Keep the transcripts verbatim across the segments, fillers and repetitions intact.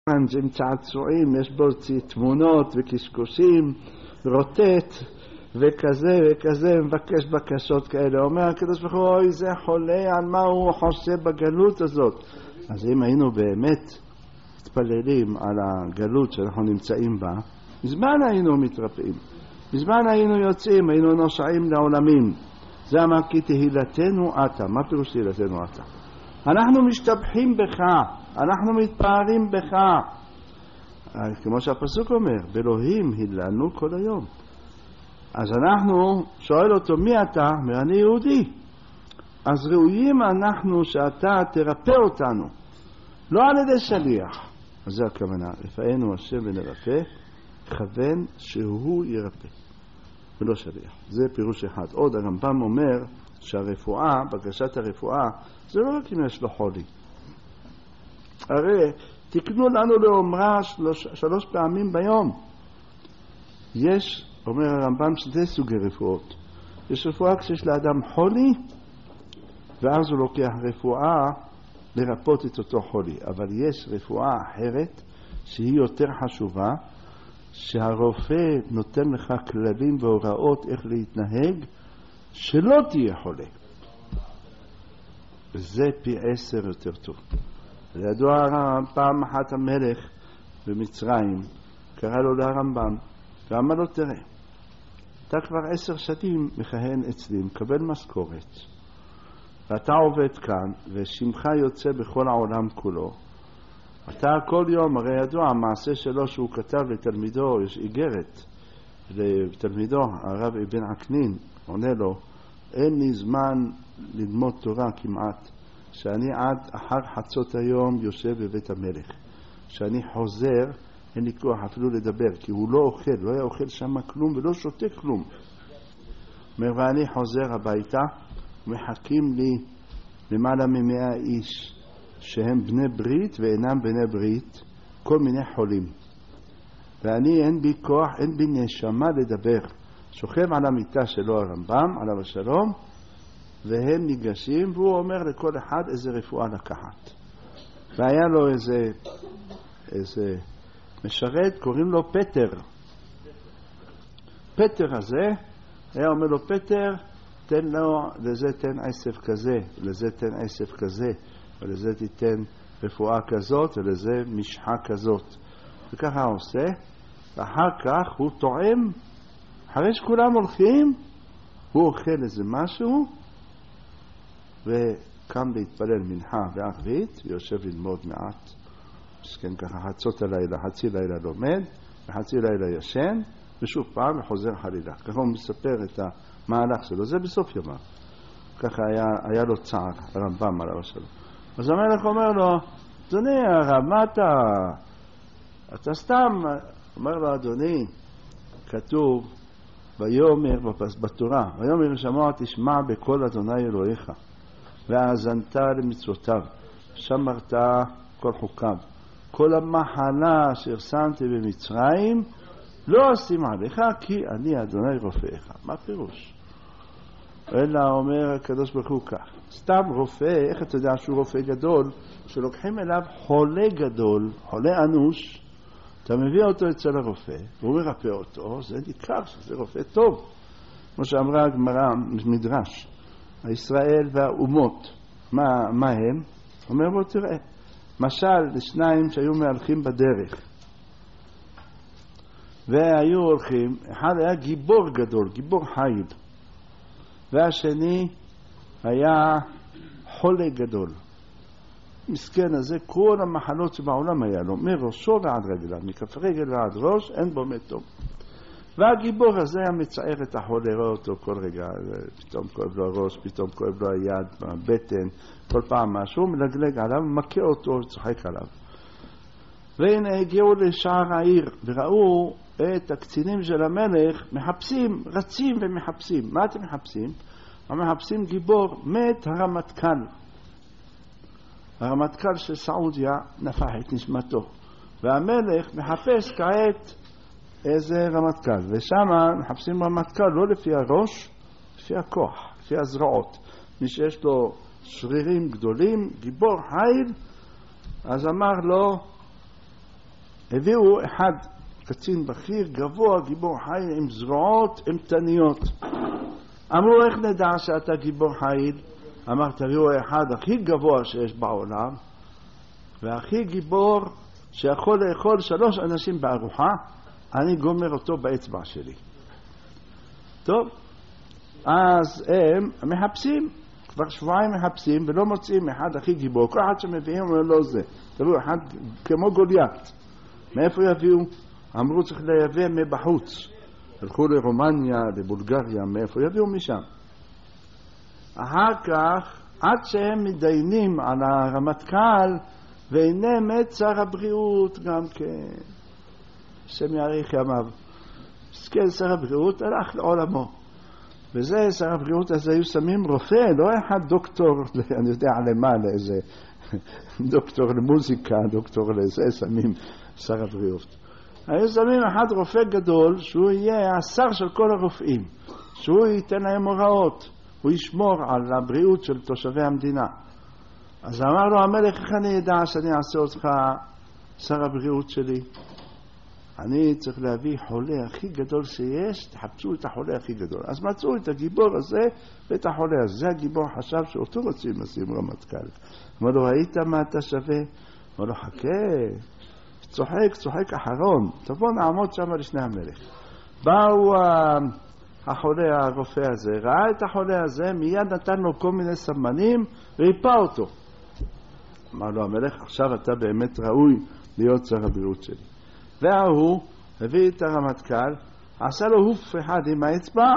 עם צעצועים, יש בו תמונות וקשקושים, רוטט וכזה וכזה, מבקש בקשות כאלה. אומר הקדוש ברוך הוא, אוי זה חולה, על מה הוא חושב בגלות הזאת. אז אם היינו באמת מתפללים על הגלות שאנחנו נמצאים בה, מזמן היינו מתרפאים, מזמן היינו יוצאים, היינו נושעים לעולמים. זה אמר כי תהילתנו אתה. מה פירוש תהילתנו אתה? אנחנו משתבחים בך, אנחנו מתפארים בך, כמו שהפסוק אומר, באלוהים היללנו כל היום. אז אנחנו, שואל אותו מי אתה? ואני יהודי. אז ראויים אנחנו שאתה תרפא אותנו, לא על ידי שליח. אז זה הכוונה, רפאנו השם ונרפא, כוון שהוא ירפא ולא שליח. זה פירוש אחד. עוד הרמב"ם אומר שהרפואה, בקשת הרפואה, זה לא רק אם יש לו חולי. הרי תקנו לנו לאומרה שלוש, שלוש פעמים ביום. יש, אומר הרמב"ם, שתי סוגי רפואות. יש רפואה כשיש לאדם חולי, ואז הוא לוקח רפואה לרפות את אותו חולי. אבל יש רפואה אחרת שהיא יותר חשובה, שהרופא נותן לך כללים והוראות איך להתנהג שלא תהיה חולה. וזה פי עשר יותר טוב. לידוע פעם אחת המלך במצרים קרא לו לרמב"ם ואמר לו, תראה, אתה כבר עשר שנים מכהן אצלי, מקבל משכורת, ואתה עובד כאן ושמך יוצא בכל העולם כולו. אתה כל יום, הרי ידוע המעשה שלו שהוא כתב לתלמידו, יש איגרת לתלמידו הרב אבן עקנין, עונה לו, אין לי זמן ללמוד תורה כמעט, שאני עד אחר חצות היום יושב בבית המלך. כשאני חוזר אין לי כוח אפילו לדבר, כי הוא לא אוכל, לא היה אוכל שם כלום ולא שותה כלום. אומר, ואני חוזר הביתה, מחכים לי למעלה ממאה איש שהם בני ברית ואינם בני ברית, כל מיני חולים, ואני אין בי כוח, אין בי נשמה לדבר. שוכב על המיטה שלו הרמב"ם עליו השלום, והם ניגשים והוא אומר לכל אחד איזה רפואה לקחת. והיה לו איזה איזה משרת, קוראים לו פטר. פטר הזה היה אומר לו, פטר, תן לו, לזה תן עשב כזה, לזה תן עשב כזה, ולזה תיתן רפואה כזאת, ולזה משחה כזאת. וככה הוא עושה, ואחר כך הוא טועם, אחרי שכולם הולכים, הוא אוכל איזה משהו, וקם להתפלל מנחה וערבית, ויושב ללמוד מעט. מסכן ככה, חצות הלילה, חצי לילה לומד, וחצי לילה ישן, ושוב פעם וחוזר חלילה. ככה הוא מספר את המהלך שלו, זה בסוף ימיו. ככה היה, היה לו צער, הרמב"ם עליו השלום. אז המלך אומר לו, אדוני הרב, מה אתה? אתה סתם, אומר לו, אדוני, כתוב, ויאמר בתורה, ויאמר שמוע תשמע בקול אדוני אלוהיך, והאזנת למצוותיו, שמרת כל חוקיו. כל המחלה אשר שמתי במצרים, לא אשים עליך, כי אני אדוני רופאיך. מה פירוש? אלא אומר הקדוש ברוך הוא כך, סתם רופא, איך אתה יודע שהוא רופא גדול? שלוקחים אליו חולה גדול, חולה אנוש, אתה מביא אותו אצל הרופא, והוא מרפא אותו, זה ניכר שזה רופא טוב. כמו שאמרה הגמרא מדרש, הישראל והאומות, מה, מה הם? אומר בו, תראה, משל לשניים שהיו מהלכים בדרך, והיו הולכים, אחד היה גיבור גדול, גיבור חיל, והשני היה חולה גדול. מסכן הזה, כל המחלות שבעולם היה לו, מראשו ועד רגליו, מכף רגל ועד ראש, אין בו מת טוב. והגיבור הזה היה מצער את החולה, רואה אותו כל רגע, פתאום כואב לו הראש, פתאום כואב לו היד, בטן, כל פעם משהו, מלגלג עליו, מכה אותו, צוחק עליו. והנה הגיעו לשער העיר, וראו את הקצינים של המלך מחפשים, רצים ומחפשים. מה אתם מחפשים? הם מחפשים גיבור, מת הרמטכ"ל. הרמטכ"ל של סעודיה נפח את נשמתו. והמלך מחפש כעת איזה רמטכ"ל. ושם מחפשים רמטכ"ל לא לפי הראש, לפי הכוח, לפי הזרועות. מי שיש לו שרירים גדולים, גיבור חיל, אז אמר לו, הביאו אחד קצין בכיר, גבוה, גיבור חיל, עם זרועות אימתניות. אמרו, איך נדע שאתה גיבור חיל? אמר, תביאו אחד הכי גבוה שיש בעולם, והכי גיבור שיכול לאכול שלוש אנשים בארוחה, אני גומר אותו באצבע שלי. טוב, אז הם מחפשים, כבר שבועיים מחפשים ולא מוצאים אחד הכי גיבור. כל אחד שמביאים אומר לא זה. תראו, אחד כמו גוליית. מאיפה יביאו? אמרו צריך לייבא מבחוץ. הלכו לרומניה, לבולגריה, מאיפה יביאו משם. אחר כך, עד שהם מדיינים על הרמטכ"ל, והנה מת שר הבריאות גם כן. השם יאריך ימיו. מסכן שר הבריאות הלך לעולמו. וזה שר הבריאות הזה היו שמים רופא, לא אחד דוקטור, אני יודע למה, לאיזה דוקטור למוזיקה, דוקטור לזה, שמים שר הבריאות. היו שמים אחד רופא גדול, שהוא יהיה השר של כל הרופאים, שהוא ייתן להם הוראות, הוא ישמור על הבריאות של תושבי המדינה. אז אמר לו המלך, איך אני ידע שאני אעשה אותך שר הבריאות שלי? אני צריך להביא חולה הכי גדול שיש, תחפשו את החולה הכי גדול. אז מצאו את הגיבור הזה ואת החולה הזה. זה הגיבור חשב שאותו רוצים לשים רמטכ"ל. אמר לו, ראית מה אתה שווה? אמר לו, חכה, צוחק, צוחק אחרון. תבוא נעמוד שם לפני המלך. באו החולה הרופא הזה, ראה את החולה הזה, מיד נתן לו כל מיני סמנים והיפה אותו. אמר לו המלך, עכשיו אתה באמת ראוי להיות שר הבריאות שלי. והוא הביא את הרמטכ"ל, עשה לו הוף אחד עם האצבע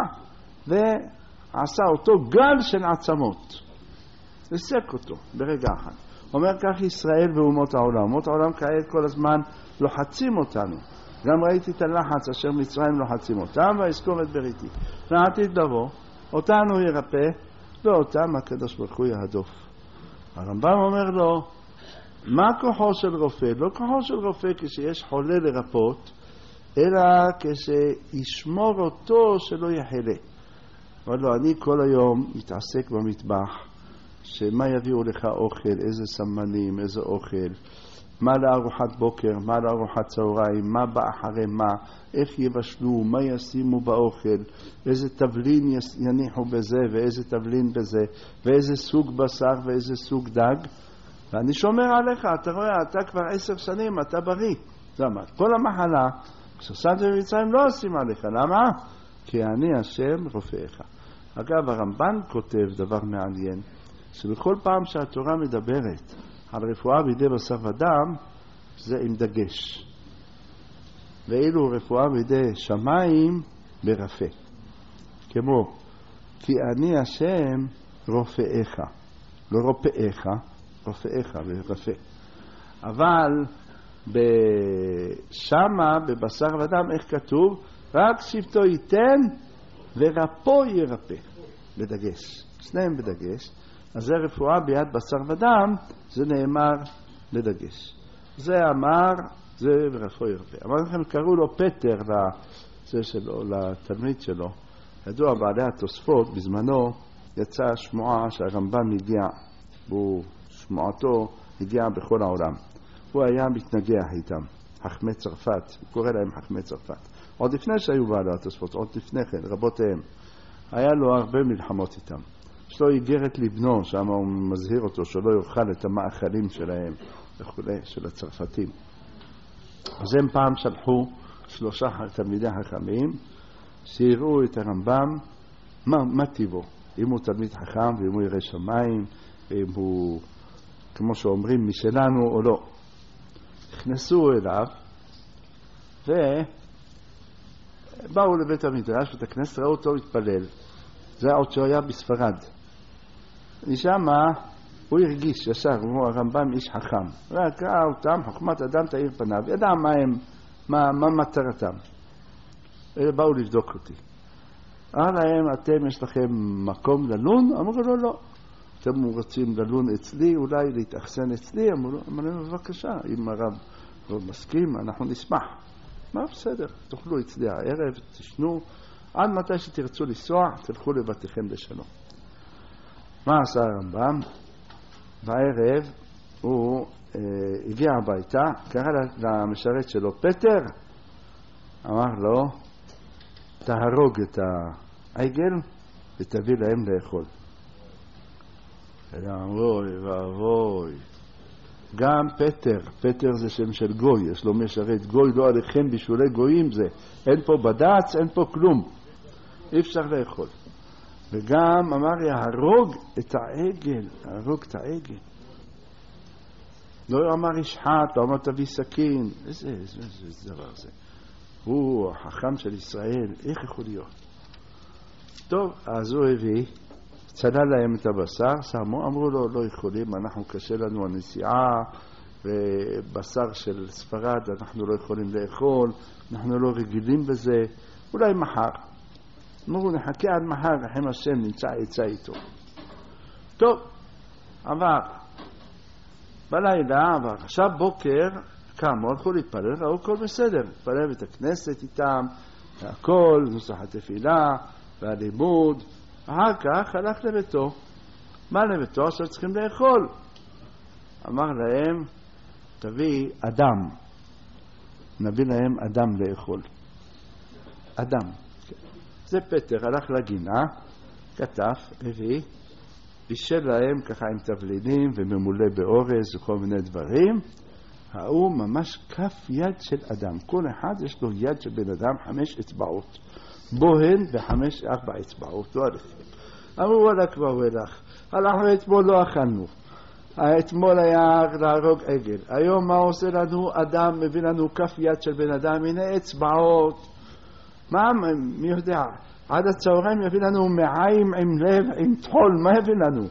ועשה אותו גל של עצמות. לסק אותו ברגע אחד. אומר כך ישראל ואומות העולם. אומות העולם כעת כל הזמן לוחצים אותנו. גם ראיתי את הלחץ אשר מצרים לוחצים אותם ואזכור את בריתי. לעתיד לבוא, אותנו ירפא ואותם הקדוש ברוך הוא יהדוף. הרמב"ם אומר לו, מה כוחו של רופא? לא כוחו של רופא כשיש חולה לרפות, אלא כשישמור אותו שלא יחלה. אבל לא, אני כל היום מתעסק במטבח, שמה יביאו לך אוכל, איזה סמנים, איזה אוכל, מה לארוחת בוקר, מה לארוחת צהריים, מה בא אחרי מה, איך יבשלו, מה ישימו באוכל, איזה תבלין יניחו בזה ואיזה תבלין בזה, ואיזה סוג בשר ואיזה סוג דג. ואני שומר עליך, אתה רואה, אתה כבר עשר שנים, אתה בריא. למה? כל המחלה, כששמת במצרים לא עושים עליך. למה? כי אני השם רופאיך. אגב, הרמב"ן כותב דבר מעניין, שבכל פעם שהתורה מדברת על רפואה בידי בשר ודם, זה עם דגש. ואילו רפואה בידי שמיים ברפא. כמו, כי אני השם רופאיך, לא רופאיך, רופאיך ורפא. אבל בשמה, בבשר ודם, איך כתוב? רק שבטו ייתן ורפו ירפא. בדגש. שניהם בדגש. אז זה רפואה ביד בשר ודם, זה נאמר בדגש. זה אמר, זה ורפו ירפא. אמר לכם, קראו לו פטר לזה שלו, לתלמיד שלו. ידוע בעלי התוספות, בזמנו יצאה שמועה שהרמב"ם הגיע, והוא שמועתו הגיעה בכל העולם. הוא היה מתנגח איתם, חכמי צרפת, הוא קורא להם חכמי צרפת. עוד לפני שהיו בעלי התוספות, עוד לפני כן, רבותיהם. היה לו הרבה מלחמות איתם. יש לו איגרת לבנו, שם הוא מזהיר אותו שלא יאכל את המאכלים שלהם, וכולי, של הצרפתים. אז הם פעם שלחו שלושה תלמידי חכמים, שיראו את הרמב"ם, מה, מה טיבו? אם הוא תלמיד חכם, ואם הוא ירא שמיים, ואם הוא, כמו שאומרים, משלנו או לא. נכנסו אליו, ובאו לבית המדרש, ואת הכנסת ראו אותו התפלל. זה עוד שהוא היה בספרד. משם הוא הרגיש ישר, הוא הרמב"ם איש חכם. וקרא אותם, חוכמת אדם תאיר פניו, ידע מה הם, מה, מה מטרתם. אלה באו לבדוק אותי. אמר להם, אתם יש לכם מקום ללון? אמרו לו, לא. אתם רוצים ללון אצלי, אולי להתאכסן אצלי? אמרו לו, בבקשה, אם הרב לא מסכים, אנחנו נשמח. מה בסדר, תאכלו אצלי הערב, תשנו, עד מתי שתרצו לנסוע, תלכו לבתיכם בשלום. מה עשה הרמב"ם? בערב הוא הגיע הביתה, קרא למשרת שלו, פטר, אמר לו, תהרוג את העגל ותביא להם לאכול. אוי ואבוי, גם פטר, פטר זה שם של גוי, יש לו משרת גוי, לא עליכם בשולי גויים זה, אין פה בד"ץ, אין פה כלום, אי אפשר לאכול. וגם אמר יהרוג את העגל, יהרוג את העגל. לא אמר ישחט, לא אמר תביא סכין, איזה, איזה, איזה, איזה דבר זה. הוא החכם של ישראל, איך יכול להיות? טוב, אז הוא הביא, צלל להם את הבשר, שמו, אמרו לו, לא יכולים, אנחנו קשה לנו הנסיעה, ובשר של ספרד אנחנו לא יכולים לאכול, אנחנו לא רגילים בזה, אולי מחר. אמרו, נחכה עד מחר, רחם השם, נמצא עצה איתו. טוב, עבר. בלילה עבר. עכשיו בוקר, קמו, הלכו להתפלל, ראו הכל בסדר. להתפלל את הכנסת איתם, הכל, נוסח התפילה, והלימוד. אחר כך הלך לביתו. מה לביתו? עכשיו צריכים לאכול. אמר להם, תביא אדם. נביא להם אדם לאכול. אדם. זה פטר, הלך לגינה, כתב, הביא, בישל להם ככה עם תבלינים וממולא באורז וכל מיני דברים. ראו ממש כף יד של אדם. כל אחד יש לו יד של בן אדם, חמש אצבעות. בוהן וחמש ארבע אצבעות, לא עליכם. אמרו וואלה כבר הלך. הלכנו אתמול לא אכלנו. אתמול היה להרוג עגל. היום מה עושה לנו? אדם מביא לנו כף יד של בן אדם, הנה אצבעות. מה, מי יודע? עד הצהריים יביא לנו מעיים עם לב, עם תחול, מה יביא לנו?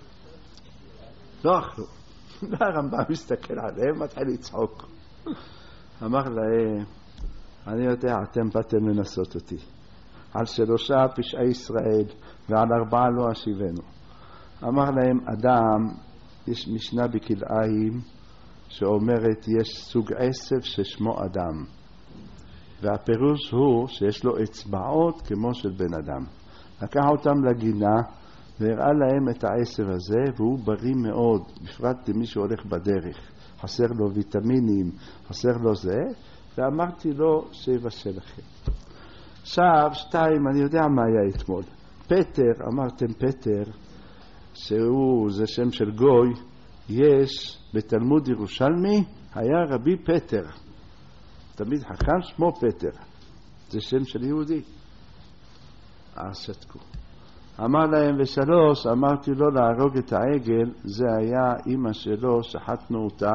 לא אכלו. הרמב"ם מסתכל עליהם, מתחיל לצחוק. אמר להם, אני יודע, אתם באתם לנסות אותי. על שלושה פשעי ישראל ועל ארבעה לא אשיבנו. אמר להם, אדם, יש משנה בכלאיים שאומרת, יש סוג עשב ששמו אדם. והפירוש הוא שיש לו אצבעות כמו של בן אדם. לקח אותם לגינה והראה להם את העשב הזה, והוא בריא מאוד, בפרט למי שהולך בדרך. חסר לו ויטמינים, חסר לו זה, ואמרתי לו שיבשל לכם. עכשיו, שתיים, אני יודע מה היה אתמול. פטר, אמרתם פטר, שהוא, זה שם של גוי, יש בתלמוד ירושלמי, היה רבי פטר. תמיד חכם שמו פטר. זה שם של יהודי. אז שתקו. אמר להם ושלוש, אמרתי לו להרוג את העגל, זה היה אמא שלו, שחטנו אותה,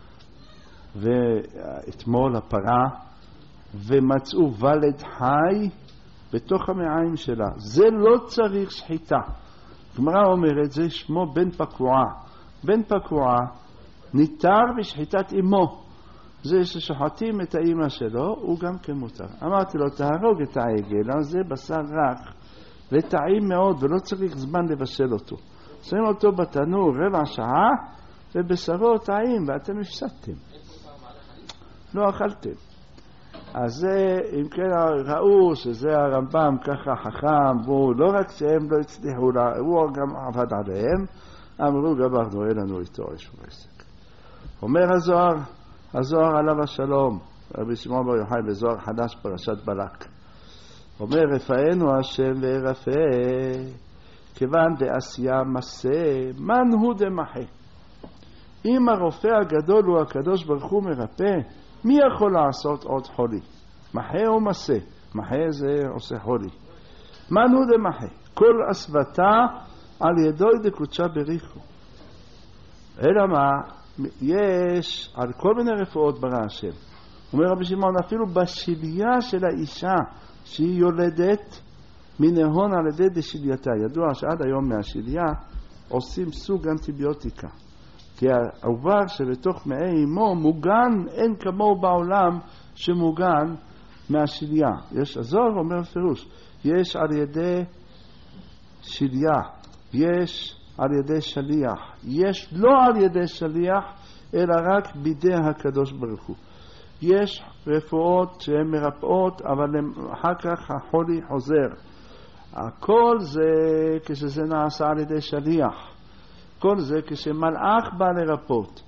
ואתמול הפרה, ומצאו ולד חי בתוך המעיים שלה. זה לא צריך שחיטה. גמרא אומרת, זה שמו בן פקועה. בן פקועה ניתר בשחיטת אמו. זה ששוחטים את האמא שלו, הוא גם כמותר. אמרתי לו, תהרוג את העגל, זה בשר רך, וטעים מאוד, ולא צריך זמן לבשל אותו. שמים אותו בתנור רבע שעה, ובשרו טעים, ואתם הפסדתם. לא אכלתם. אז זה, אם כן ראו שזה הרמב"ם ככה חכם, והוא לא רק שהם לא הצליחו, הוא גם עבד עליהם, אמרו גמרנו, אין לנו איתו איזשהו עסק. אומר הזוהר, הזוהר עליו השלום, רבי שמעון בר יוחאי בזוהר חדש פרשת בלק. אומר רפאנו השם וירפא, כיוון דעשייה מסה, מן הוא דמחה. אם הרופא הגדול הוא הקדוש ברוך הוא מרפא, מי יכול לעשות עוד חולי? מחה או מסה? מחה זה עושה חולי. מן הוא דמחה? כל אסבתה על ידו דקודשה בריחו. אלא מה? יש על כל מיני רפואות ברא השם. אומר רבי שמעון, אפילו בשיליה של האישה שהיא יולדת מנהון על ידי דשילייתה. ידוע שעד היום מהשיליה עושים סוג אנטיביוטיקה. כי העובר שבתוך מעי אמו מוגן, אין כמוהו בעולם שמוגן מהשיליה. יש, הזוהר אומר פירוש, יש על ידי שיליה, יש על ידי שליח, יש לא על ידי שליח, אלא רק בידי הקדוש ברוך הוא. יש רפואות שהן מרפאות, אבל אחר כך החולי חוזר. הכל זה כשזה נעשה על ידי שליח. כל זה כשמלאך בא לרפות.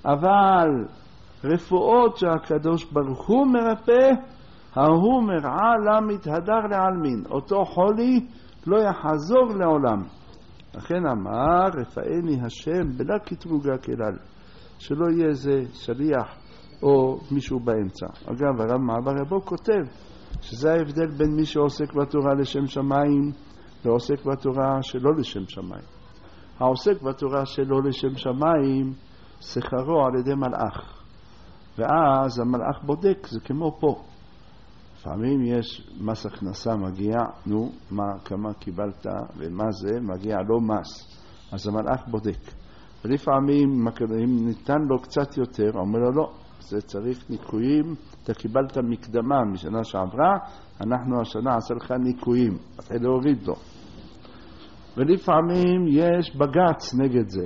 אבל רפואות שהקדוש ברוך הוא מרפא, ההוא מרעה לה מתהדר לעלמין. אותו חולי לא יחזור לעולם. לכן אמר, רפאני השם בלה קטרוגה כלל, שלא יהיה איזה שליח או מישהו באמצע. אגב, הרב מעבר רבו כותב שזה ההבדל בין מי שעוסק בתורה לשם שמיים ועוסק בתורה שלא לשם שמיים. העוסק בתורה שלא לשם שמיים שכרו על ידי מלאך, ואז המלאך בודק. זה כמו פה, לפעמים יש מס הכנסה מגיע, נו, מה, כמה קיבלת ומה זה, מגיע לו מס, אז המלאך בודק. ולפעמים אם ניתן לו קצת יותר, אומר לו לא, זה צריך ניקויים, אתה קיבלת מקדמה משנה שעברה, אנחנו השנה עשה לך ניקויים, אתה להוריד לו. ולפעמים יש בגץ נגד זה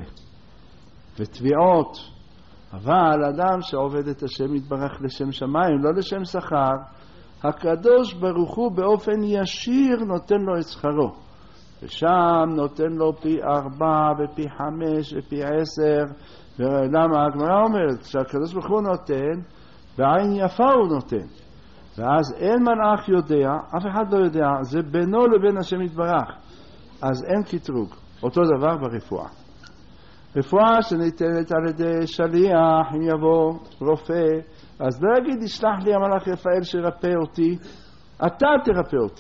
ותביעות, אבל אדם שעובד את השם יתברך לשם שמיים, לא לשם שכר, הקדוש ברוך הוא באופן ישיר נותן לו את שכרו, ושם נותן לו פי ארבע ופי חמש ופי עשר. ולמה? הגמרא אומרת שהקדוש ברוך הוא נותן בעין יפה הוא נותן, ואז אין מלאך יודע, אף אחד לא יודע, זה בינו לבין השם יתברך, אז אין קטרוג. אותו דבר ברפואה, רפואה שניתנת על ידי שליח, אם יבוא רופא, אז לא יגיד ישלח לי המלאך רפאל שרפא אותי, אתה תרפא אותי.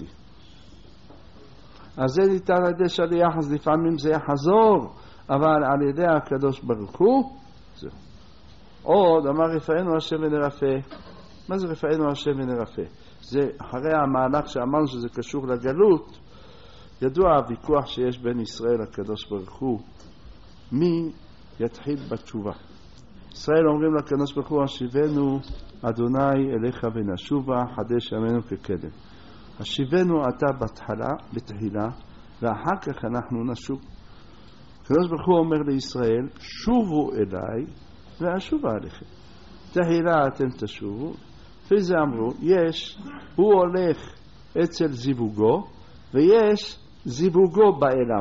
אז זה ניתן על ידי שליח, אז לפעמים זה יחזור, אבל על ידי הקדוש ברוך הוא זהו. עוד אמר רפאנו השם ונרפא. מה זה רפאנו השם ונרפא? זה אחרי המהלך שאמרנו שזה קשור לגלות. ידוע הוויכוח שיש בין ישראל לקדוש ברוך הוא, מי יתחיל בתשובה. ישראל אומרים לקדוש ברוך הוא, השיבנו אדוני אליך ונשובה, חדש ימינו כקדם. השיבנו אתה בתחילה, בתחילה, ואחר כך אנחנו נשוב. הקדוש ברוך הוא אומר לישראל, שובו אליי ואשובה עליכם. תחילה אתם תשובו. לפי זה אמרו, יש, הוא הולך אצל זיווגו, ויש זיווגו בא אליו.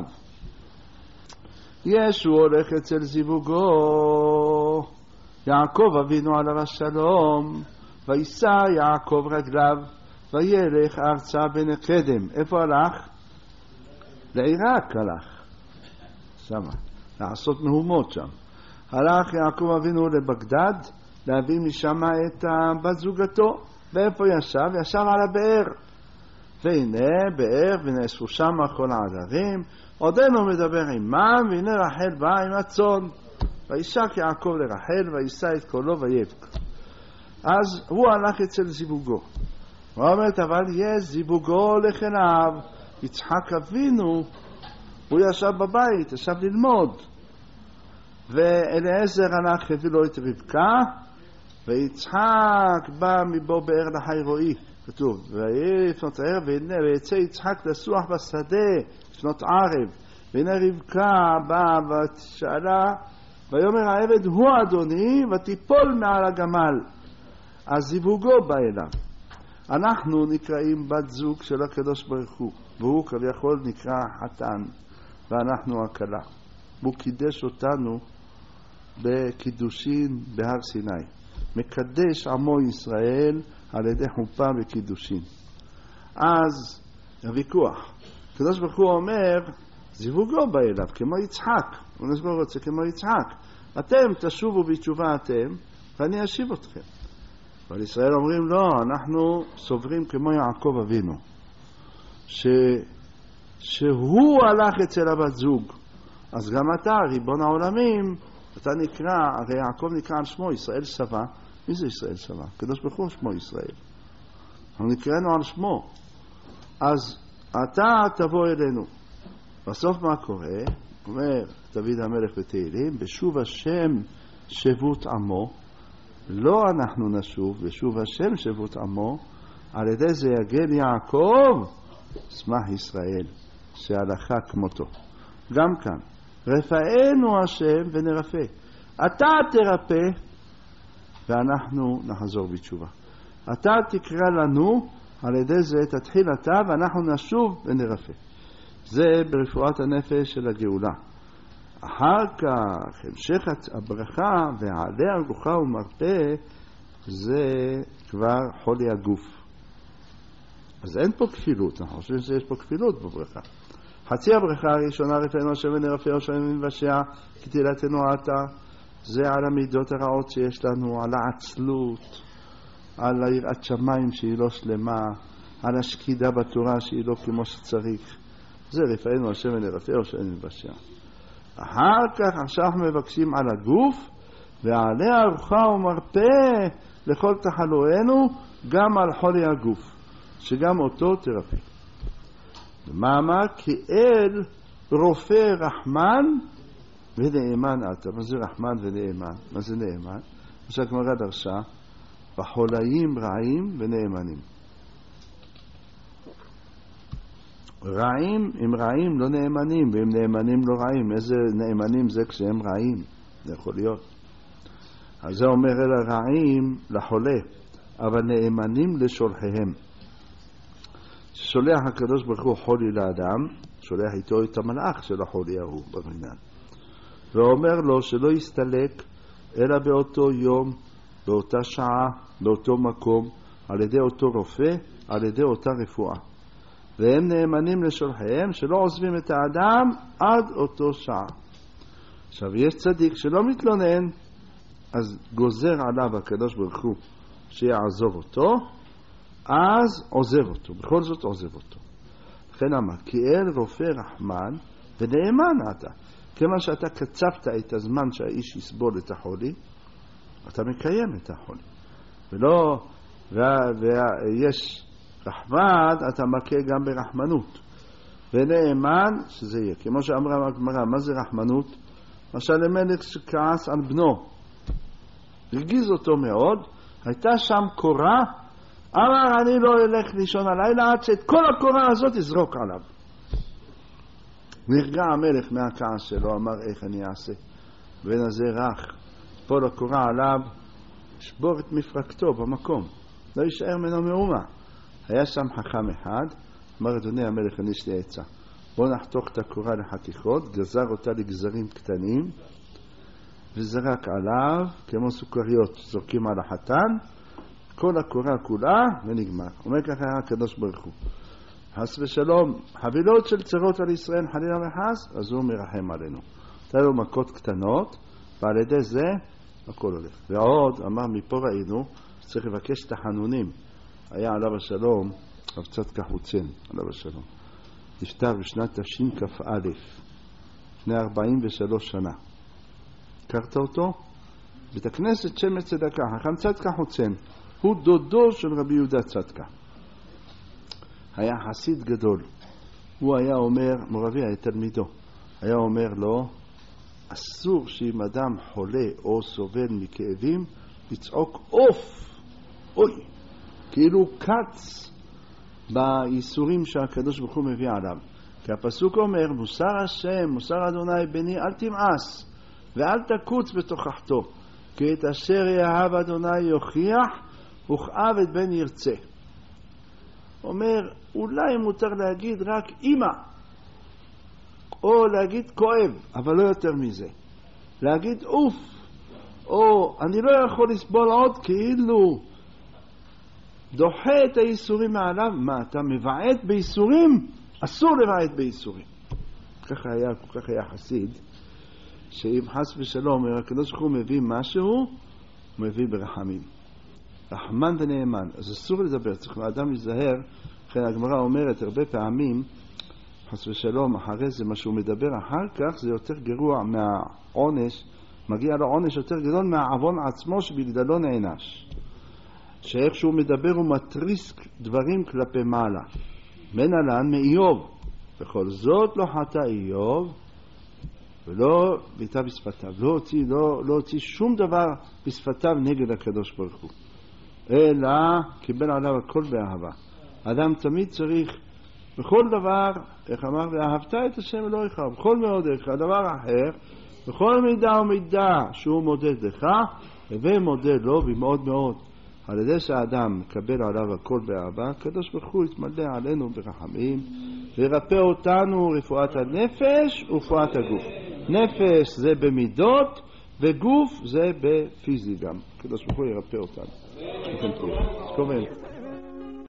יש, הוא הולך אצל זיווגו, יעקב אבינו עליו השלום, וישא יעקב רגליו, וילך ארצה בן קדם. איפה הלך? לעיראק הלך. שמה, לעשות מהומות שם. הלך יעקב אבינו לבגדד, להביא משם את בת זוגתו. ואיפה ישב? ישב על הבאר. והנה באר, ונאספו שם כל העדרים. עודנו מדבר עמם, והנה רחל באה עם הצאן. וישק יעקב לרחל, וישא את קולו ויבק. אז הוא הלך אצל זיווגו. הוא אומרת, אבל יש זיווגו הולך אליו. יצחק אבינו, הוא ישב בבית, ישב ללמוד. ואליעזר הלך, הביא לו את רבקה, ויצחק בא מבוא באר לחי רועי. כתוב, ויהי לפנות הערב, ויצא יצחק לסוח בשדה, לפנות ערב. והנה רבקה באה ותשאלה, ויאמר העבד הוא אדוני, ותיפול מעל הגמל. אז זיווגו בא אליו. אנחנו נקראים בת זוג של הקדוש ברוך הוא, והוא כביכול נקרא חתן, ואנחנו הכלה. הוא קידש אותנו בקידושין בהר סיני. מקדש עמו ישראל על ידי חופה וקידושין. אז הוויכוח, הקדוש ברוך הוא אומר, זיווגו בא אליו, כמו יצחק. הוא נסבור רוצה כמו יצחק. אתם תשובו בתשובה אתם, ואני אשיב אתכם. אבל ישראל אומרים לא, אנחנו סוברים כמו יעקב אבינו, ש... שהוא הלך אצל הבת זוג. אז גם אתה, ריבון העולמים, אתה נקרא, הרי יעקב נקרא על שמו ישראל סבא. מי זה ישראל סבא? הקדוש ברוך הוא שמו ישראל. אנחנו נקראנו על שמו. אז אתה תבוא אלינו. בסוף מה קורה? אומר דוד המלך בתהילים, בשוב השם שבות עמו, לא אנחנו נשוב, בשוב השם שבות עמו, על ידי זה יגל יעקב, שמח ישראל, שהלכה כמותו. גם כאן, רפאנו השם ונרפא. אתה תרפא, ואנחנו נחזור בתשובה. אתה תקרא לנו, על ידי זה תתחיל אתה, ואנחנו נשוב ונרפא. זה ברפואת הנפש של הגאולה. אחר כך המשך הברכה ועלי ארוחה ומרפא זה כבר חולי הגוף. אז אין פה כפילות, אנחנו חושבים שיש פה כפילות בברכה. חצי הברכה הראשונה רפאנו השם ונרפאו השם ונבשע כי תהילתנו עתה, זה על המידות הרעות שיש לנו, על העצלות, על היראת שמיים שהיא לא שלמה, על השקידה בתורה שהיא לא כמו שצריך. זה רפאנו השם ונרפאו השם ונבשע. אחר כך עכשיו מבקשים על הגוף ועלי ארוחה ומרפא לכל תחלואנו, גם על חולי הגוף, שגם אותו תרפא. מה אמר? כי אל רופא רחמן ונאמן אתה. מה זה רחמן ונאמן? מה זה נאמן? מה שהגמרא דרשה, בחולאים רעים ונאמנים. רעים הם רעים לא נאמנים, והם נאמנים לא רעים. איזה נאמנים זה כשהם רעים? זה יכול להיות. אז זה אומר אלה רעים לחולה, אבל נאמנים לשולחיהם. ששולח הקדוש ברוך הוא חולי לאדם, שולח איתו את המלאך של החולי ההוא בבניין. ואומר לו שלא יסתלק אלא באותו יום, באותה שעה, באותו מקום, על ידי אותו רופא, על ידי אותה רפואה. והם נאמנים לשולחיהם שלא עוזבים את האדם עד אותו שעה. עכשיו יש צדיק שלא מתלונן, אז גוזר עליו הקדוש ברוך הוא שיעזוב אותו, אז עוזב אותו, בכל זאת עוזב אותו. לכן אמר, כי אל רופא רחמן ונאמן אתה. כמה שאתה קצבת את הזמן שהאיש יסבול את החולי, אתה מקיים את החולי. ולא, ויש רחמן, אתה מכה גם ברחמנות. ונאמן, שזה יהיה. כמו שאמרה הגמרא, מה זה רחמנות? למשל למלך שכעס על בנו. הרגיז אותו מאוד, הייתה שם קורה, אמר אני לא אלך לישון הלילה עד שאת כל הקורה הזאת יזרוק עליו. נרגע המלך מהכעס שלו, אמר איך אני אעשה. בן הזה רך, פול הקורה עליו, שבור את מפרקתו במקום, לא יישאר ממנו מאומה. היה שם חכם אחד, אמר אדוני המלך אני יש לי עצה, בוא נחתוך את הקורה לחתיכות, גזר אותה לגזרים קטנים, וזרק עליו כמו סוכריות זורקים על החתן, כל הקורה כולה ונגמר. אומר ככה הקדוש ברוך הוא, חס ושלום חבילות של צרות על ישראל חלילה וחס, אז הוא מרחם עלינו, תהיה לו מכות קטנות, ועל ידי זה הכל הולך. ועוד אמר מפה ראינו צריך לבקש את החנונים. היה עליו השלום רב צדקה חוצן, עליו השלום, נפטר בשנת תשכ"א, לפני ארבעים ושלוש שנה. הכרת אותו? בית הכנסת שמש צדקה, חכם צדקה חוצן, הוא דודו של רבי יהודה צדקה, היה חסיד גדול. הוא היה אומר, מורבי היה תלמידו, היה אומר לו, אסור שאם אדם חולה או סובל מכאבים לצעוק אוף, אוי, כאילו קץ בייסורים שהקדוש ברוך הוא מביא עליו. כי הפסוק אומר, מוסר השם, מוסר אדוני בני, אל תמאס ואל תקוץ בתוכחתו, כי את אשר יאהב אדוני יוכיח וכאב את בן ירצה. אומר, אולי מותר להגיד רק אמא, או להגיד כואב, אבל לא יותר מזה. להגיד אוף, או אני לא יכול לסבול עוד, כאילו דוחה את הייסורים מעליו. מה, אתה מבעט בייסורים? אסור לבעט בייסורים. ככה היה, כל כך היה חסיד, שאם חס ושלום הקדוש ברוך הוא מביא משהו, הוא מביא ברחמים. רחמן ונאמן, אז אסור לדבר, צריך לאדם להיזהר. לכן הגמרא אומרת הרבה פעמים, חס ושלום, אחרי זה מה שהוא מדבר אחר כך, זה יותר גרוע מהעונש, מגיע לו עונש יותר גדול מהעוון עצמו שבגדלו נענש. שאיך שהוא מדבר הוא מטריס דברים כלפי מעלה. מנהלן מאיוב, בכל זאת לא חטא איוב, ולא ביטא בשפתיו, לא הוציא, לא, לא הוציא שום דבר בשפתיו נגד הקדוש ברוך הוא, אלא קיבל עליו הכל באהבה. אדם תמיד צריך בכל דבר, איך אמר, ואהבת את השם אלוהיך, בכל מאודך, הדבר אחר, בכל מידה ומידה שהוא מודד לך, ומודה לו במאוד מאוד. על ידי שהאדם מקבל עליו הכל באהבה, הקדוש ברוך הוא יתמלא עלינו ברחמים, וירפא אותנו רפואת הנפש ורפואת הגוף. נפש זה במידות, וגוף זה בפיזי גם. הקדוש ברוך הוא ירפא אותנו. אמן.